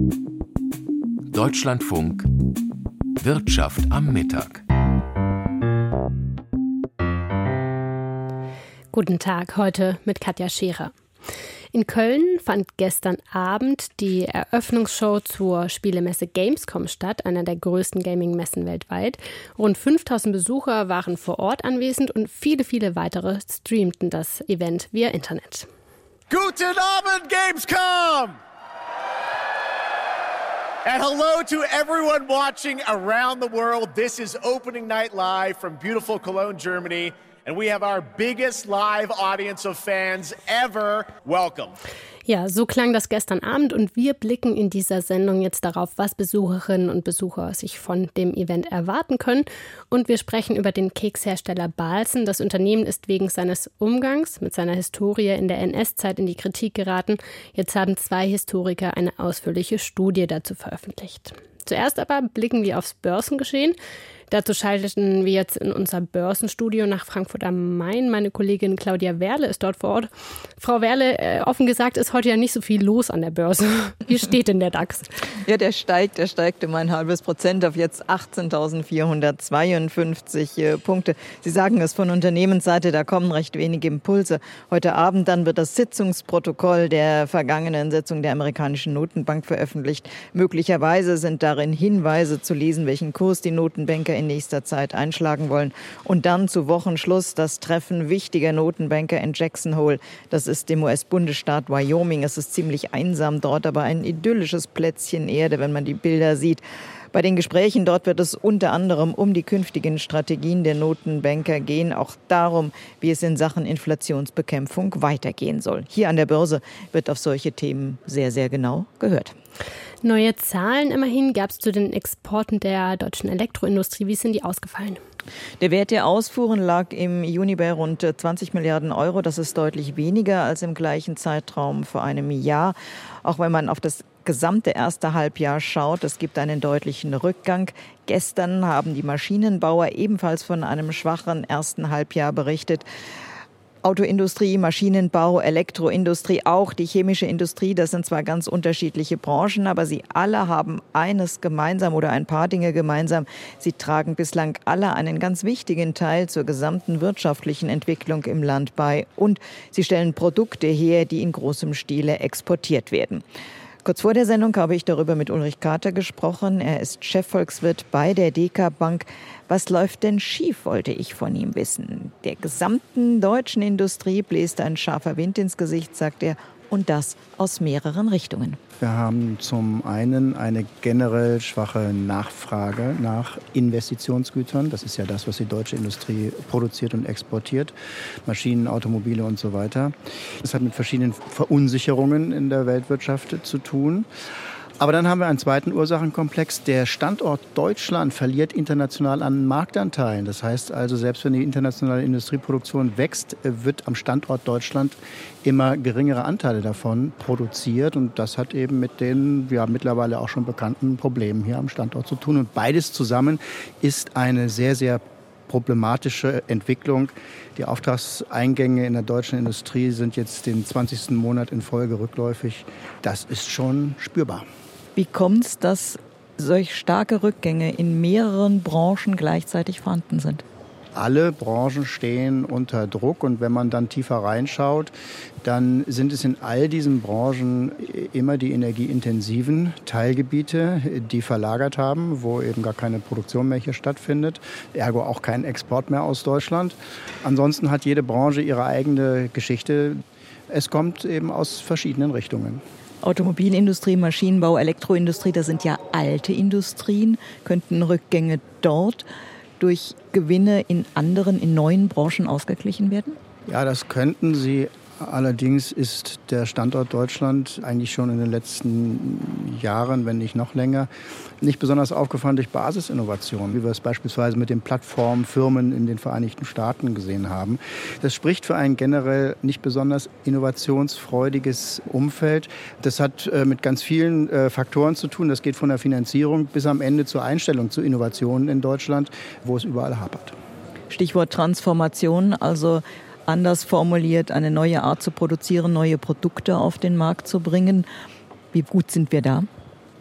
Deutschlandfunk Wirtschaft am Mittag. Guten Tag, heute mit Katja Scherer. In Köln fand gestern Abend die Eröffnungsshow zur Spielemesse Gamescom statt, einer der größten Gaming-Messen weltweit. Rund 5000 Besucher waren vor Ort anwesend und viele weitere streamten das Event via Internet. Guten Abend, Gamescom! And hello to everyone watching around the world. This is opening night live from beautiful Cologne, Germany. And we have our biggest live audience of fans ever. Welcome. Ja, so klang das gestern Abend und wir blicken in dieser Sendung jetzt darauf, was Besucherinnen und Besucher sich von dem Event erwarten können. Und wir sprechen über den Kekshersteller Balzen. Das Unternehmen ist wegen seines Umgangs mit seiner Historie in der NS-Zeit in die Kritik geraten. Jetzt haben 2 Historiker eine ausführliche Studie dazu veröffentlicht. Zuerst aber blicken wir aufs Börsengeschehen. Dazu schalteten wir jetzt in unser Börsenstudio nach Frankfurt am Main. Meine Kollegin Claudia Werle ist dort vor Ort. Frau Werle, offen gesagt ist heute ja nicht so viel los an der Börse. Wie steht denn der DAX? Ja, der steigt um 0,5% auf jetzt 18.452 Punkte. Sie sagen es von Unternehmensseite, da kommen recht wenige Impulse. Heute Abend dann wird das Sitzungsprotokoll der vergangenen Sitzung der amerikanischen Notenbank veröffentlicht. Möglicherweise sind darin Hinweise zu lesen, welchen Kurs die Notenbanker in nächster Zeit einschlagen wollen. Und dann zu Wochenschluss das Treffen wichtiger Notenbanker in Jackson Hole. Das ist im US-Bundesstaat Wyoming. Es ist ziemlich einsam dort, aber ein idyllisches Plätzchen Erde, wenn man die Bilder sieht. Bei den Gesprächen dort wird es unter anderem um die künftigen Strategien der Notenbanker gehen, auch darum, wie es in Sachen Inflationsbekämpfung weitergehen soll. Hier an der Börse wird auf solche Themen sehr genau gehört. Neue Zahlen immerhin gab es zu den Exporten der deutschen Elektroindustrie. Wie sind die ausgefallen? Der Wert der Ausfuhren lag im Juni bei rund 20 Milliarden Euro. Das ist deutlich weniger als im gleichen Zeitraum vor einem Jahr. Auch wenn man auf das gesamte erste Halbjahr schaut, es gibt einen deutlichen Rückgang. Gestern haben die Maschinenbauer ebenfalls von einem schwachen ersten Halbjahr berichtet. Autoindustrie, Maschinenbau, Elektroindustrie, auch die chemische Industrie, das sind zwar ganz unterschiedliche Branchen, aber sie alle haben eines gemeinsam oder ein paar Dinge gemeinsam. Sie tragen bislang alle einen ganz wichtigen Teil zur gesamten wirtschaftlichen Entwicklung im Land bei und sie stellen Produkte her, die in großem Stile exportiert werden. Kurz vor der Sendung habe ich darüber mit Ulrich Kater gesprochen. Er ist Chefvolkswirt bei der DK Bank. Was läuft denn schief, wollte ich von ihm wissen. Der gesamten deutschen Industrie bläst ein scharfer Wind ins Gesicht, sagt er, und das aus mehreren Richtungen. Wir haben zum einen eine generell schwache Nachfrage nach Investitionsgütern. Das ist ja das, was die deutsche Industrie produziert und exportiert. Maschinen, Automobile und so weiter. Das hat mit verschiedenen Verunsicherungen in der Weltwirtschaft zu tun. Aber dann haben wir einen zweiten Ursachenkomplex. Der Standort Deutschland verliert international an Marktanteilen. Das heißt also, selbst wenn die internationale Industrieproduktion wächst, wird am Standort Deutschland immer geringere Anteile davon produziert. Und das hat eben mit den mittlerweile auch schon bekannten Problemen hier am Standort zu tun. Und beides zusammen ist eine sehr problematische Entwicklung. Die Auftragseingänge in der deutschen Industrie sind jetzt den 20. Monat in Folge rückläufig. Das ist schon spürbar. Wie kommt es, dass solch starke Rückgänge in mehreren Branchen gleichzeitig vorhanden sind? Alle Branchen stehen unter Druck und wenn man dann tiefer reinschaut, dann sind es in all diesen Branchen immer die energieintensiven Teilgebiete, die verlagert haben, wo eben gar keine Produktion mehr hier stattfindet, ergo auch kein Export mehr aus Deutschland. Ansonsten hat jede Branche ihre eigene Geschichte. Es kommt eben aus verschiedenen Richtungen. Automobilindustrie, Maschinenbau, Elektroindustrie, das sind ja alte Industrien. Könnten Rückgänge dort durch Gewinne in neuen Branchen ausgeglichen werden? Ja, das könnten sie. Allerdings ist der Standort Deutschland eigentlich schon in den letzten Jahren, wenn nicht noch länger, nicht besonders aufgefallen durch Basisinnovationen, wie wir es beispielsweise mit den Plattformfirmen in den Vereinigten Staaten gesehen haben. Das spricht für ein generell nicht besonders innovationsfreudiges Umfeld. Das hat mit ganz vielen Faktoren zu tun. Das geht von der Finanzierung bis am Ende zur Einstellung zu Innovationen in Deutschland, wo es überall hapert. Stichwort Transformation, also anders formuliert, eine neue Art zu produzieren, neue Produkte auf den Markt zu bringen. Wie gut sind wir da?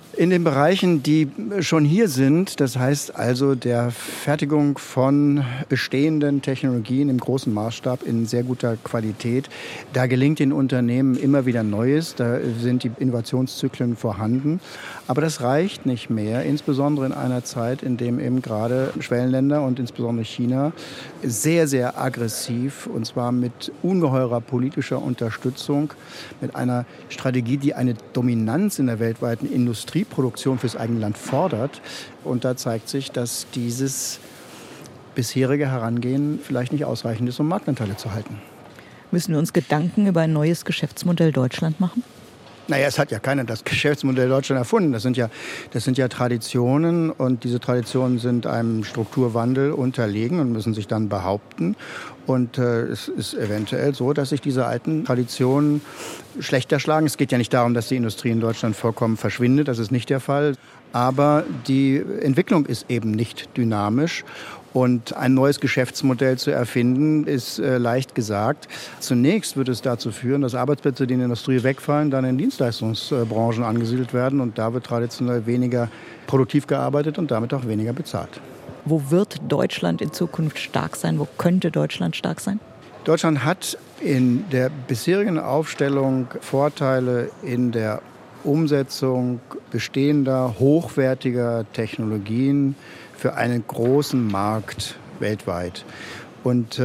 In den Bereichen, die schon hier sind, das heißt also der Fertigung von bestehenden Technologien im großen Maßstab in sehr guter Qualität, da gelingt den Unternehmen immer wieder Neues, da sind die Innovationszyklen vorhanden. Aber das reicht nicht mehr, insbesondere in einer Zeit, in dem eben gerade Schwellenländer und insbesondere China sehr, sehr aggressiv, und zwar mit ungeheurer politischer Unterstützung, mit einer Strategie, die eine Dominanz in der weltweiten Industrieproduktion fürs eigene Land fordert. Und da zeigt sich, dass dieses bisherige Herangehen vielleicht nicht ausreichend ist, um Marktanteile zu halten. Müssen wir uns Gedanken über ein neues Geschäftsmodell Deutschland machen? Naja, es hat ja keiner das Geschäftsmodell Deutschland erfunden. Das sind ja Traditionen, und diese Traditionen sind einem Strukturwandel unterlegen und müssen sich dann behaupten. Und es ist eventuell so, dass sich diese alten Traditionen schlechter schlagen. Es geht ja nicht darum, dass die Industrie in Deutschland vollkommen verschwindet. Das ist nicht der Fall. Aber die Entwicklung ist eben nicht dynamisch. Und ein neues Geschäftsmodell zu erfinden, ist leicht gesagt. Zunächst wird es dazu führen, dass Arbeitsplätze, die in der Industrie wegfallen, dann in Dienstleistungsbranchen angesiedelt werden. Und da wird traditionell weniger produktiv gearbeitet und damit auch weniger bezahlt. Wo wird Deutschland in Zukunft stark sein? Wo könnte Deutschland stark sein? Deutschland hat in der bisherigen Aufstellung Vorteile in der Umsetzung bestehender, hochwertiger Technologien für einen großen Markt weltweit. Und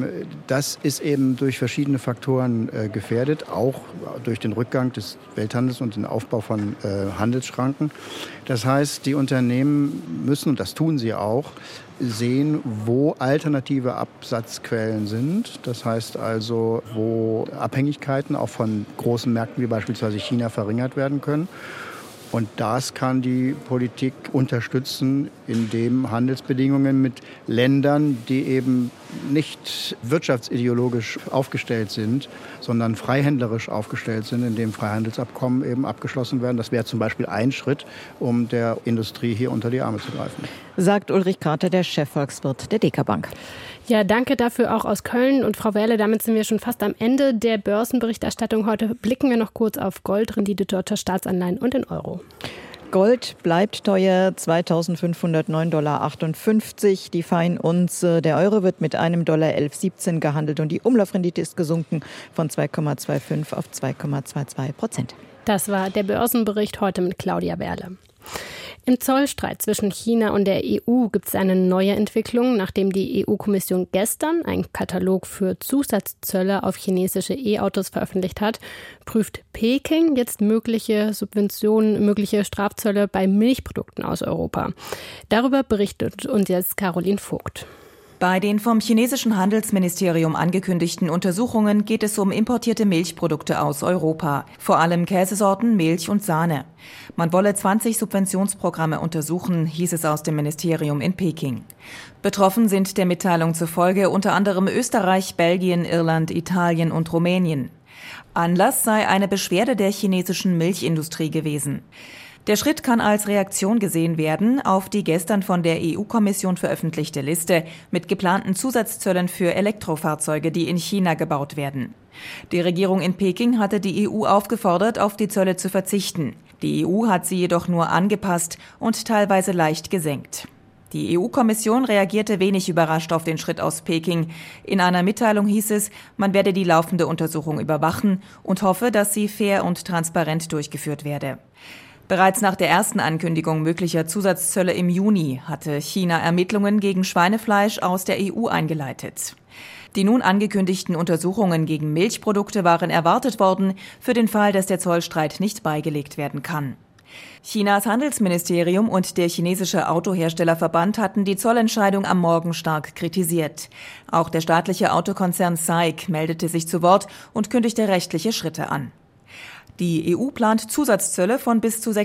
das ist eben durch verschiedene Faktoren gefährdet, auch durch den Rückgang des Welthandels und den Aufbau von Handelsschranken. Das heißt, die Unternehmen müssen, und das tun sie auch, sehen, wo alternative Absatzquellen sind. Das heißt also, wo Abhängigkeiten auch von großen Märkten wie beispielsweise China verringert werden können. Und das kann die Politik unterstützen, indem Handelsbedingungen mit Ländern, die eben nicht wirtschaftsideologisch aufgestellt sind, sondern freihändlerisch aufgestellt sind, indem Freihandelsabkommen eben abgeschlossen werden. Das wäre zum Beispiel ein Schritt, um der Industrie hier unter die Arme zu greifen. Sagt Ulrich Krater, der Chefvolkswirt der DK Bank. Ja, danke dafür auch aus Köln. Und Frau Werle, damit sind wir schon fast am Ende der Börsenberichterstattung. Heute blicken wir noch kurz auf Gold, Rendite deutscher Staatsanleihen und in Euro. Gold bleibt teuer, 2.509,58 $. Die Feinunze. Der Euro wird mit einem $11,17 gehandelt und die Umlaufrendite ist gesunken von 2,25 auf 2,22%. Das war der Börsenbericht heute mit Claudia Werle. Im Zollstreit zwischen China und der EU gibt es eine neue Entwicklung, nachdem die EU-Kommission gestern einen Katalog für Zusatzzölle auf chinesische E-Autos veröffentlicht hat, prüft Peking jetzt mögliche Subventionen, mögliche Strafzölle bei Milchprodukten aus Europa. Darüber berichtet uns jetzt Caroline Vogt. Bei den vom chinesischen Handelsministerium angekündigten Untersuchungen geht es um importierte Milchprodukte aus Europa, vor allem Käsesorten, Milch und Sahne. Man wolle 20 Subventionsprogramme untersuchen, hieß es aus dem Ministerium in Peking. Betroffen sind der Mitteilung zufolge unter anderem Österreich, Belgien, Irland, Italien und Rumänien. Anlass sei eine Beschwerde der chinesischen Milchindustrie gewesen. Der Schritt kann als Reaktion gesehen werden auf die gestern von der EU-Kommission veröffentlichte Liste mit geplanten Zusatzzöllen für Elektrofahrzeuge, die in China gebaut werden. Die Regierung in Peking hatte die EU aufgefordert, auf die Zölle zu verzichten. Die EU hat sie jedoch nur angepasst und teilweise leicht gesenkt. Die EU-Kommission reagierte wenig überrascht auf den Schritt aus Peking. In einer Mitteilung hieß es, man werde die laufende Untersuchung überwachen und hoffe, dass sie fair und transparent durchgeführt werde. Bereits nach der ersten Ankündigung möglicher Zusatzzölle im Juni hatte China Ermittlungen gegen Schweinefleisch aus der EU eingeleitet. Die nun angekündigten Untersuchungen gegen Milchprodukte waren erwartet worden, für den Fall, dass der Zollstreit nicht beigelegt werden kann. Chinas Handelsministerium und der chinesische Autoherstellerverband hatten die Zollentscheidung am Morgen stark kritisiert. Auch der staatliche Autokonzern SAIC meldete sich zu Wort und kündigte rechtliche Schritte an. Die EU plant Zusatzzölle von bis zu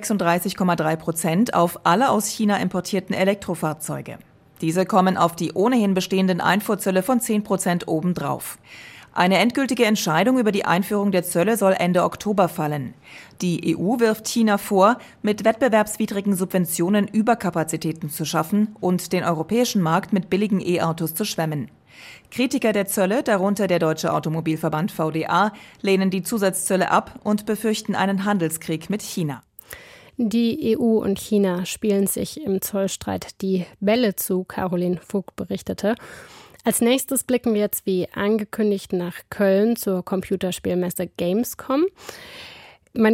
36,3% auf alle aus China importierten Elektrofahrzeuge. Diese kommen auf die ohnehin bestehenden Einfuhrzölle von 10% obendrauf. Eine endgültige Entscheidung über die Einführung der Zölle soll Ende Oktober fallen. Die EU wirft China vor, mit wettbewerbswidrigen Subventionen Überkapazitäten zu schaffen und den europäischen Markt mit billigen E-Autos zu schwemmen. Kritiker der Zölle, darunter der Deutsche Automobilverband VDA, lehnen die Zusatzzölle ab und befürchten einen Handelskrieg mit China. Die EU und China spielen sich im Zollstreit die Bälle zu, Caroline Vogt berichtete. Als nächstes blicken wir jetzt wie angekündigt nach Köln zur Computerspielmesse Gamescom. Mein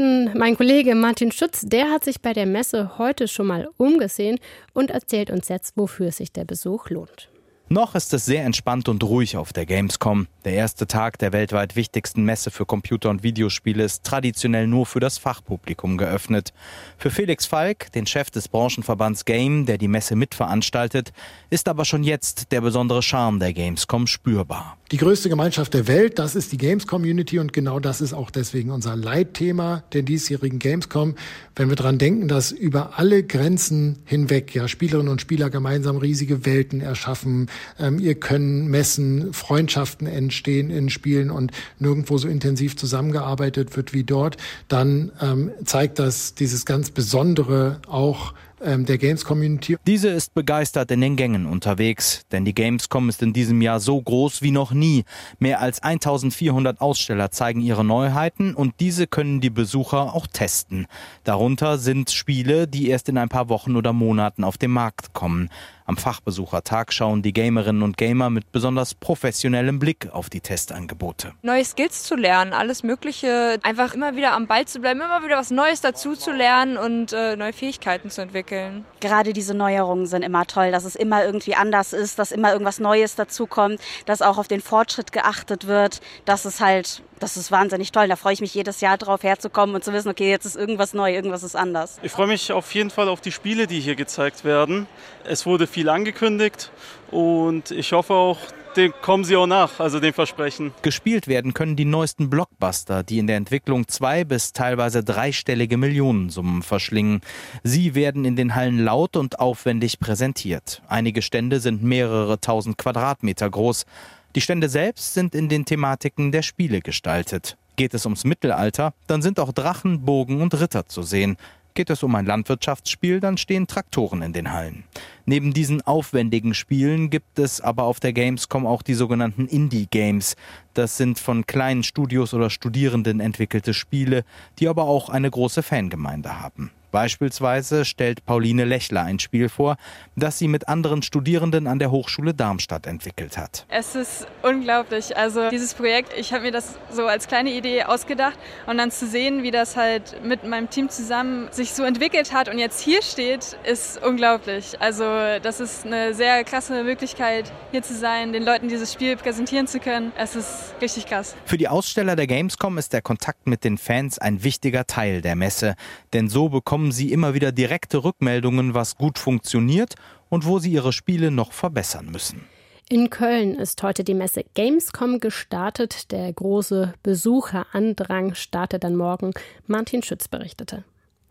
Kollege Martin Schütz, der hat sich bei der Messe heute schon mal umgesehen und erzählt uns jetzt, wofür sich der Besuch lohnt. Noch ist es sehr entspannt und ruhig auf der Gamescom. Der erste Tag der weltweit wichtigsten Messe für Computer- und Videospiele ist traditionell nur für das Fachpublikum geöffnet. Für Felix Falk, den Chef des Branchenverbands Game, der die Messe mitveranstaltet, ist aber schon jetzt der besondere Charme der Gamescom spürbar. Die größte Gemeinschaft der Welt, das ist die Games-Community und genau das ist auch deswegen unser Leitthema der diesjährigen Gamescom. Wenn wir daran denken, dass über alle Grenzen hinweg Spielerinnen und Spieler gemeinsam riesige Welten erschaffen, ihr können messen, Freundschaften entstehen in Spielen und nirgendwo so intensiv zusammengearbeitet wird wie dort, dann zeigt das dieses ganz Besondere auch der Games-Community. Diese ist begeistert in den Gängen unterwegs, denn die Gamescom ist in diesem Jahr so groß wie noch nie. Mehr als 1400 Aussteller zeigen ihre Neuheiten und diese können die Besucher auch testen. Darunter sind Spiele, die erst in ein paar Wochen oder Monaten auf den Markt kommen. Am Fachbesuchertag schauen die Gamerinnen und Gamer mit besonders professionellem Blick auf die Testangebote. Neue Skills zu lernen, alles Mögliche, einfach immer wieder am Ball zu bleiben, immer wieder was Neues dazu zu lernen und neue Fähigkeiten zu entwickeln. Gerade diese Neuerungen sind immer toll, dass es immer irgendwie anders ist, dass immer irgendwas Neues dazukommt, dass auch auf den Fortschritt geachtet wird. Das ist wahnsinnig toll. Da freue ich mich jedes Jahr drauf herzukommen und zu wissen, okay, jetzt ist irgendwas neu, irgendwas ist anders. Ich freue mich auf jeden Fall auf die Spiele, die hier gezeigt werden. Es wurde viel angekündigt und ich hoffe auch, dem kommen sie auch nach, also dem Versprechen. Gespielt werden können die neuesten Blockbuster, die in der Entwicklung 2- bis teilweise dreistellige Millionensummen verschlingen. Sie werden in den Hallen laut und aufwendig präsentiert. Einige Stände sind mehrere tausend Quadratmeter groß. Die Stände selbst sind in den Thematiken der Spiele gestaltet. Geht es ums Mittelalter, dann sind auch Drachen, Bogen und Ritter zu sehen. Geht es um ein Landwirtschaftsspiel, dann stehen Traktoren in den Hallen. Neben diesen aufwendigen Spielen gibt es aber auf der Gamescom auch die sogenannten Indie-Games. Das sind von kleinen Studios oder Studierenden entwickelte Spiele, die aber auch eine große Fangemeinde haben. Beispielsweise stellt Pauline Lechler ein Spiel vor, das sie mit anderen Studierenden an der Hochschule Darmstadt entwickelt hat. Es ist unglaublich. Also dieses Projekt, ich habe mir das so als kleine Idee ausgedacht und dann zu sehen, wie das halt mit meinem Team zusammen sich so entwickelt hat und jetzt hier steht, ist unglaublich. Also das ist eine sehr krasse Möglichkeit, hier zu sein, den Leuten dieses Spiel präsentieren zu können. Es ist richtig krass. Für die Aussteller der Gamescom ist der Kontakt mit den Fans ein wichtiger Teil der Messe, denn so bekommen sie immer wieder direkte Rückmeldungen, was gut funktioniert und wo sie ihre Spiele noch verbessern müssen. In Köln ist heute die Messe Gamescom gestartet. Der große Besucherandrang startet dann morgen. Martin Schütz berichtete.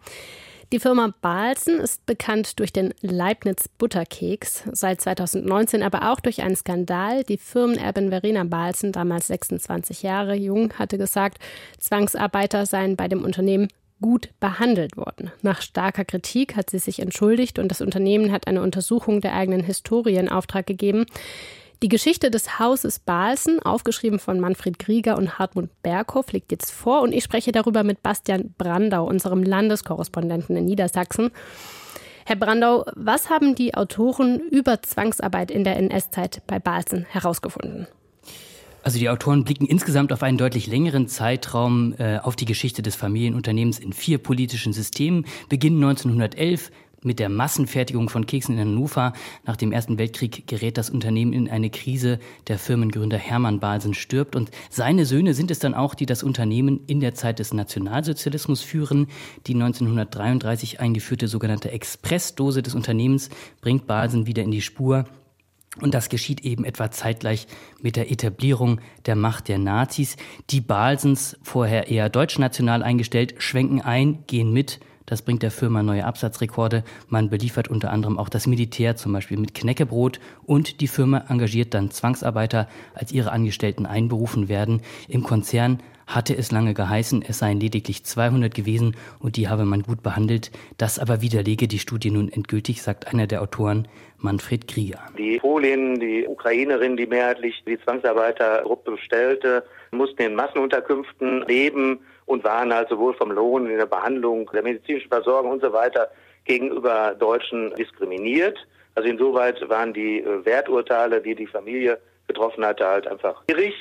Die Firma Balzen ist bekannt durch den Leibniz-Butterkeks, seit 2019 aber auch durch einen Skandal. Die Firmenerbin Verena Balzen, damals 26 Jahre jung, hatte gesagt, Zwangsarbeiter seien bei dem Unternehmen gut behandelt worden. Nach starker Kritik hat sie sich entschuldigt und das Unternehmen hat eine Untersuchung der eigenen Historie in Auftrag gegeben. Die Geschichte des Hauses Balzen, aufgeschrieben von Manfred Grieger und Hartmut Berghoff, liegt jetzt vor und ich spreche darüber mit Bastian Brandau, unserem Landeskorrespondenten in Niedersachsen. Herr Brandau, was haben die Autoren über Zwangsarbeit in der NS-Zeit bei Balzen herausgefunden? Also die Autoren blicken insgesamt auf einen deutlich längeren Zeitraum auf die Geschichte des Familienunternehmens in 4 politischen Systemen. Beginn 1911 mit der Massenfertigung von Keksen in Hannover. Nach dem Ersten Weltkrieg gerät das Unternehmen in eine Krise. Der Firmengründer Hermann Balzen stirbt und seine Söhne sind es dann auch, die das Unternehmen in der Zeit des Nationalsozialismus führen. Die 1933 eingeführte sogenannte Expressdose des Unternehmens bringt Balzen wieder in die Spur. Und das geschieht eben etwa zeitgleich mit der Etablierung der Macht der Nazis. Die Balzens, vorher eher deutschnational eingestellt, schwenken ein, gehen mit. Das bringt der Firma neue Absatzrekorde. Man beliefert unter anderem auch das Militär, zum Beispiel mit Knäckebrot. Und die Firma engagiert dann Zwangsarbeiter, als ihre Angestellten einberufen werden. Im Konzern hatte es lange geheißen, es seien lediglich 200 gewesen und die habe man gut behandelt. Das aber widerlege die Studie nun endgültig, sagt einer der Autoren, Manfred Grieger. Die Polin, die Ukrainerin, die mehrheitlich die Zwangsarbeitergruppe stellte, mussten in Massenunterkünften leben und waren halt sowohl vom Lohn, in der Behandlung, der medizinischen Versorgung und so weiter gegenüber Deutschen diskriminiert. Also insoweit waren die Werturteile, die die Familie getroffen hatte, halt einfach schwierig.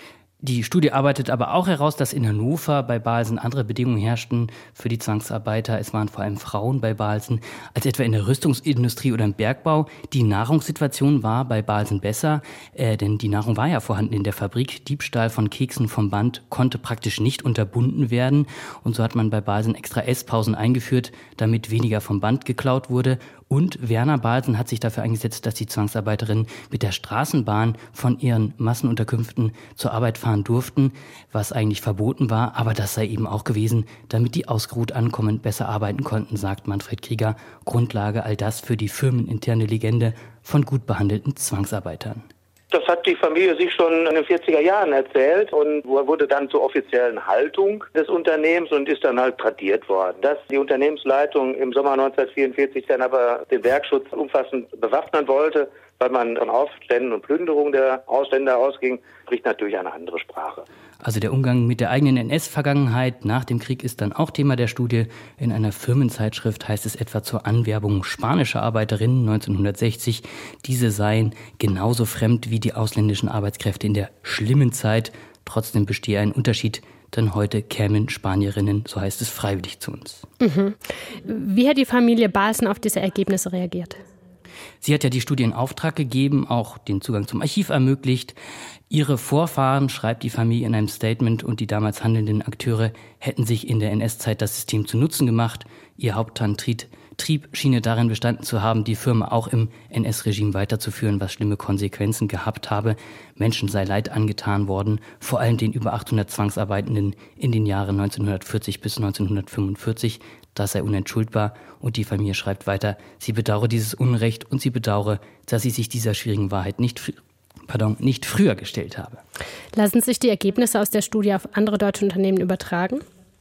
Die Studie arbeitet aber auch heraus, dass in Hannover bei Balsen andere Bedingungen herrschten für die Zwangsarbeiter. Es waren vor allem Frauen bei Balsen, als etwa in der Rüstungsindustrie oder im Bergbau. Die Nahrungssituation war bei Balsen besser, denn die Nahrung war ja vorhanden in der Fabrik. Diebstahl von Keksen vom Band konnte praktisch nicht unterbunden werden. Und so hat man bei Balsen extra Esspausen eingeführt, damit weniger vom Band geklaut wurde. Und Werner Balsen hat sich dafür eingesetzt, dass die Zwangsarbeiterinnen mit der Straßenbahn von ihren Massenunterkünften zur Arbeit fahren durften, was eigentlich verboten war. Aber das sei eben auch gewesen, damit die ausgeruht ankommen, besser arbeiten konnten, sagt Manfred Krieger. Grundlage all das für die firmeninterne Legende von gut behandelten Zwangsarbeitern. Das hat die Familie sich schon in den 40er Jahren erzählt und wurde dann zur offiziellen Haltung des Unternehmens und ist dann halt tradiert worden. Dass die Unternehmensleitung im Sommer 1944 dann aber den Werkschutz umfassend bewaffnen wollte, weil man von Aufständen und Plünderungen der Ausländer ausging, spricht natürlich eine andere Sprache. Also der Umgang mit der eigenen NS-Vergangenheit nach dem Krieg ist dann auch Thema der Studie. In einer Firmenzeitschrift heißt es etwa zur Anwerbung spanischer Arbeiterinnen 1960, diese seien genauso fremd wie die ausländischen Arbeitskräfte in der schlimmen Zeit. Trotzdem bestehe ein Unterschied, denn heute kämen Spanierinnen, so heißt es, freiwillig zu uns. Mhm. Wie hat die Familie Balsen auf diese Ergebnisse reagiert? Sie hat ja die Studie in Auftrag gegeben, auch den Zugang zum Archiv ermöglicht. Ihre Vorfahren, schreibt die Familie in einem Statement, und die damals handelnden Akteure hätten sich in der NS-Zeit das System zu Nutzen gemacht. Ihr Hauptantrieb schiene darin bestanden zu haben, die Firma auch im NS-Regime weiterzuführen, was schlimme Konsequenzen gehabt habe. Menschen sei Leid angetan worden, vor allem den über 800 Zwangsarbeitenden in den Jahren 1940 bis 1945. Das sei unentschuldbar, und die Familie schreibt weiter, sie bedauere dieses Unrecht und sie bedauere, dass sie sich dieser schwierigen Wahrheit nicht früher gestellt habe. Lassen sich die Ergebnisse aus der Studie auf andere deutsche Unternehmen übertragen?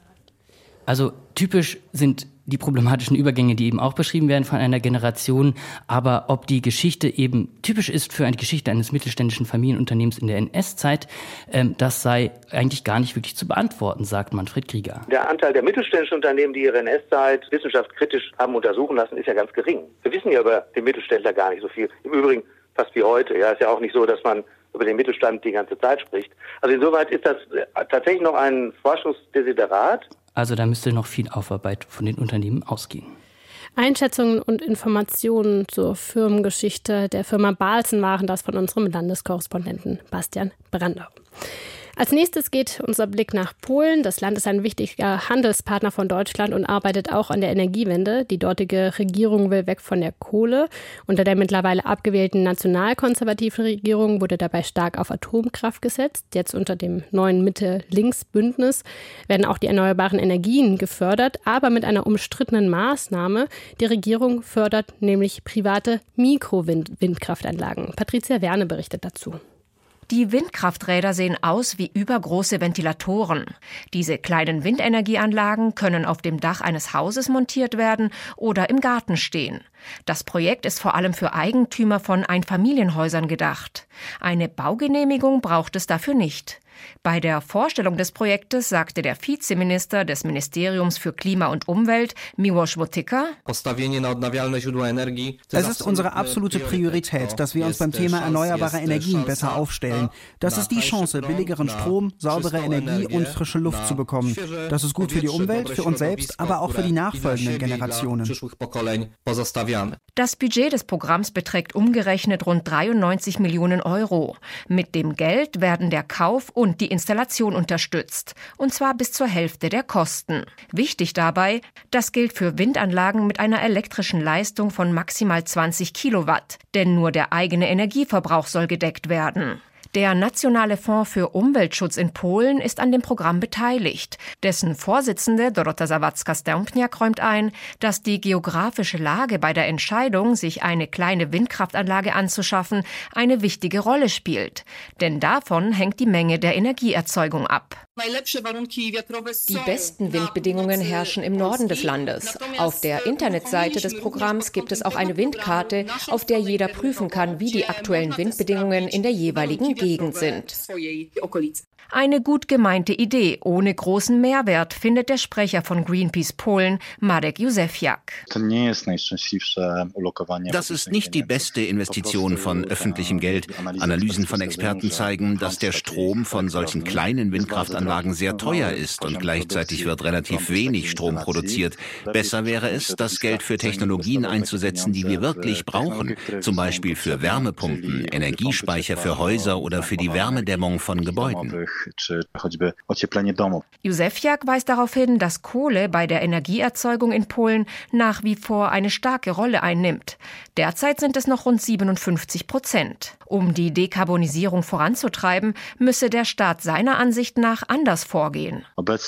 Also typisch sind die problematischen Übergänge, die eben auch beschrieben werden von einer Generation. Aber ob die Geschichte eben typisch ist für eine Geschichte eines mittelständischen Familienunternehmens in der NS-Zeit, das sei eigentlich gar nicht wirklich zu beantworten, sagt Manfred Krieger. Der Anteil der mittelständischen Unternehmen, die ihre NS-Zeit wissenschaftskritisch haben untersuchen lassen, ist ja ganz gering. Wir wissen ja über den Mittelständler gar nicht so viel. Im Übrigen fast wie heute. Ja, ist ja auch nicht so, dass man über den Mittelstand die ganze Zeit spricht. Also insoweit ist das tatsächlich noch ein Forschungsdesiderat. Also da müsste noch viel Aufarbeit von den Unternehmen ausgehen. Einschätzungen und Informationen zur Firmengeschichte der Firma Balsen waren das von unserem Landeskorrespondenten Bastian Brandau. Als nächstes geht unser Blick nach Polen. Das Land ist ein wichtiger Handelspartner von Deutschland und arbeitet auch an der Energiewende. Die dortige Regierung will weg von der Kohle. Unter der mittlerweile abgewählten nationalkonservativen Regierung wurde dabei stark auf Atomkraft gesetzt. Jetzt unter dem neuen Mitte-Links-Bündnis werden auch die erneuerbaren Energien gefördert, aber mit einer umstrittenen Maßnahme. Die Regierung fördert nämlich private Mikrowindkraftanlagen. Patricia Werne berichtet dazu. Die Windkrafträder sehen aus wie übergroße Ventilatoren. Diese kleinen Windenergieanlagen können auf dem Dach eines Hauses montiert werden oder im Garten stehen. Das Projekt ist vor allem für Eigentümer von Einfamilienhäusern gedacht. Eine Baugenehmigung braucht es dafür nicht. Bei der Vorstellung des Projektes sagte der Vizeminister des Ministeriums für Klima und Umwelt, Miłosz Motyka: Es ist unsere absolute Priorität, dass wir uns beim Thema erneuerbare Energien besser aufstellen. Das ist die Chance, billigeren Strom, saubere Energie und frische Luft zu bekommen. Das ist gut für die Umwelt, für uns selbst, aber auch für die nachfolgenden Generationen. Das Budget des Programms beträgt umgerechnet rund 93 Millionen Euro. Mit dem Geld werden der Kauf und die Installation unterstützt, und zwar bis zur Hälfte der Kosten. Wichtig dabei, das gilt für Windanlagen mit einer elektrischen Leistung von maximal 20 Kilowatt, denn nur der eigene Energieverbrauch soll gedeckt werden. Der Nationale Fonds für Umweltschutz in Polen ist an dem Programm beteiligt. Dessen Vorsitzende Dorota Zawadzka-Stępniak räumt ein, dass die geografische Lage bei der Entscheidung, sich eine kleine Windkraftanlage anzuschaffen, eine wichtige Rolle spielt. Denn davon hängt die Menge der Energieerzeugung ab. Die besten Windbedingungen herrschen im Norden des Landes. Auf der Internetseite des Programms gibt es auch eine Windkarte, auf der jeder prüfen kann, wie die aktuellen Windbedingungen in der jeweiligen Gegend sind. Eine gut gemeinte Idee ohne großen Mehrwert, findet der Sprecher von Greenpeace Polen, Marek Józefiak. Das ist nicht die beste Investition von öffentlichem Geld. Analysen von Experten zeigen, dass der Strom von solchen kleinen Windkraftanlagen sehr teuer ist und gleichzeitig wird relativ wenig Strom produziert. Besser wäre es, das Geld für Technologien einzusetzen, die wir wirklich brauchen. Zum Beispiel für Wärmepumpen, Energiespeicher für Häuser oder für die Wärmedämmung von Gebäuden. Józefiak weist darauf hin, dass Kohle bei der Energieerzeugung in Polen nach wie vor eine starke Rolle einnimmt. Derzeit sind es noch rund 57%. Um die Dekarbonisierung voranzutreiben, müsse der Staat seiner Ansicht nach anders vorgehen.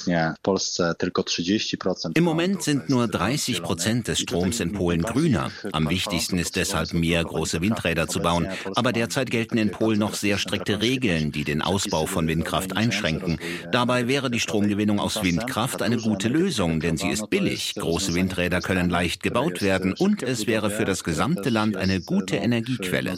Im Moment sind nur 30% des Stroms in Polen grüner. Am wichtigsten ist deshalb, mehr große Windräder zu bauen. Aber derzeit gelten in Polen noch sehr strikte Regeln, die den Ausbau von Windkraft einschränken. Dabei wäre die Stromgewinnung aus Windkraft eine gute Lösung, denn sie ist billig. Große Windräder können leicht gebaut werden und es wäre für das gesamte Land eine gute Energiequelle.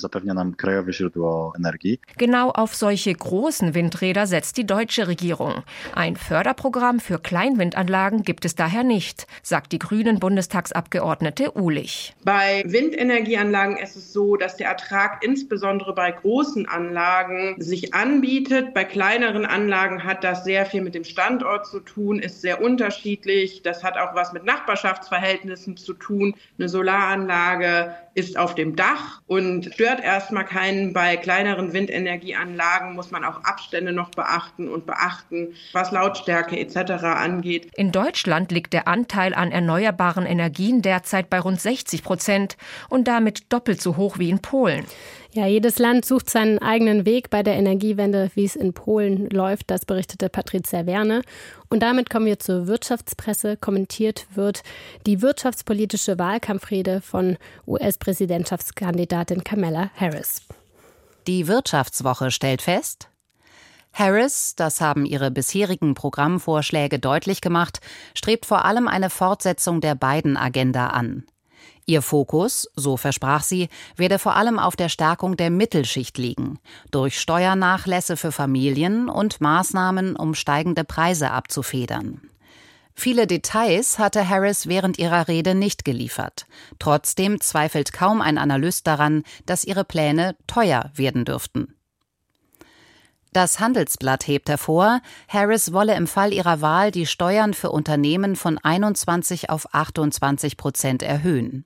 Genau auf solche großen Windräder setzt die deutsche Regierung. Ein Förderprogramm für Kleinwindanlagen gibt es daher nicht, sagt die Grünen-Bundestagsabgeordnete Uhlich. Bei Windenergieanlagen ist es so, dass der Ertrag insbesondere bei großen Anlagen sich anbietet. Bei kleineren Anlagen hat das sehr viel mit dem Standort zu tun, ist sehr unterschiedlich. Das hat auch was mit Nachbarschaftsverhältnissen zu tun. Eine Solaranlage ist auf dem Dach und stört erstmal keinen. Bei kleineren Windenergieanlagen muss man auch Abstände noch beachten, was Lautstärke etc. angeht. In Deutschland liegt der Anteil an erneuerbaren Energien derzeit bei rund 60% und damit doppelt so hoch wie in Polen. Ja, jedes Land sucht seinen eigenen Weg bei der Energiewende, wie es in Polen läuft, das berichtete Patricia Werne. Und damit kommen wir zur Wirtschaftspresse. Kommentiert wird die wirtschaftspolitische Wahlkampfrede von US-Präsidentschaftskandidatin Kamala Harris. Die Wirtschaftswoche stellt fest: Harris, das haben ihre bisherigen Programmvorschläge deutlich gemacht, strebt vor allem eine Fortsetzung der Biden-Agenda an. Ihr Fokus, so versprach sie, werde vor allem auf der Stärkung der Mittelschicht liegen, durch Steuernachlässe für Familien und Maßnahmen, um steigende Preise abzufedern. Viele Details hatte Harris während ihrer Rede nicht geliefert. Trotzdem zweifelt kaum ein Analyst daran, dass ihre Pläne teuer werden dürften. Das Handelsblatt hebt hervor, Harris wolle im Fall ihrer Wahl die Steuern für Unternehmen von 21% auf 28% erhöhen.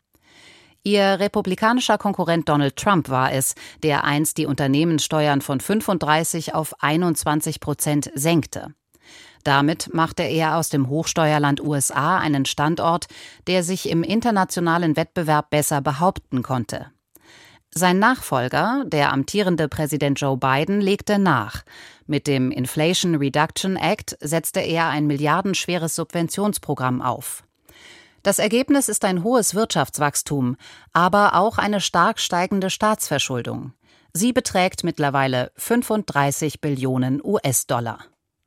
Ihr republikanischer Konkurrent Donald Trump war es, der einst die Unternehmenssteuern von 35% auf 21% senkte. Damit machte er aus dem Hochsteuerland USA einen Standort, der sich im internationalen Wettbewerb besser behaupten konnte. Sein Nachfolger, der amtierende Präsident Joe Biden, legte nach. Mit dem Inflation Reduction Act setzte er ein milliardenschweres Subventionsprogramm auf. Das Ergebnis ist ein hohes Wirtschaftswachstum, aber auch eine stark steigende Staatsverschuldung. Sie beträgt mittlerweile 35 Billionen US-Dollar.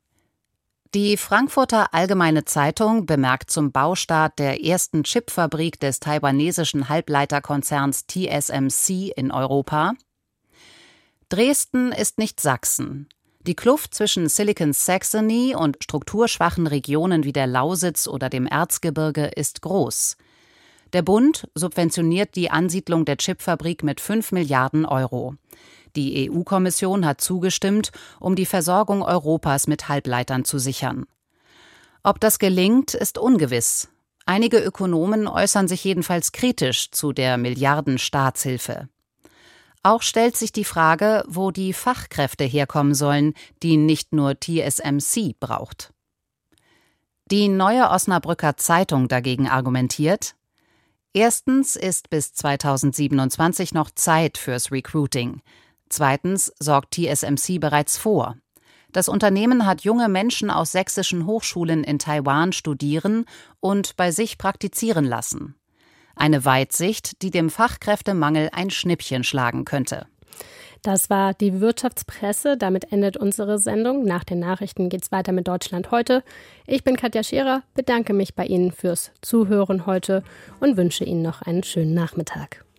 Die Frankfurter Allgemeine Zeitung bemerkt zum Baustart der ersten Chipfabrik des taiwanesischen Halbleiterkonzerns TSMC in Europa: Dresden ist nicht Sachsen. Die Kluft zwischen Silicon Saxony und strukturschwachen Regionen wie der Lausitz oder dem Erzgebirge ist groß. Der Bund subventioniert die Ansiedlung der Chipfabrik mit 5 Milliarden Euro. Die EU-Kommission hat zugestimmt, um die Versorgung Europas mit Halbleitern zu sichern. Ob das gelingt, ist ungewiss. Einige Ökonomen äußern sich jedenfalls kritisch zu der Milliarden-Staatshilfe. Auch stellt sich die Frage, wo die Fachkräfte herkommen sollen, die nicht nur TSMC braucht. Die Neue Osnabrücker Zeitung dagegen argumentiert: Erstens ist bis 2027 noch Zeit fürs Recruiting. Zweitens sorgt TSMC bereits vor. Das Unternehmen hat junge Menschen aus sächsischen Hochschulen in Taiwan studieren und bei sich praktizieren lassen. Eine Weitsicht, die dem Fachkräftemangel ein Schnippchen schlagen könnte. Das war die Wirtschaftspresse. Damit endet unsere Sendung. Nach den Nachrichten geht's weiter mit Deutschland heute. Ich bin Katja Scherer, bedanke mich bei Ihnen fürs Zuhören heute und wünsche Ihnen noch einen schönen Nachmittag.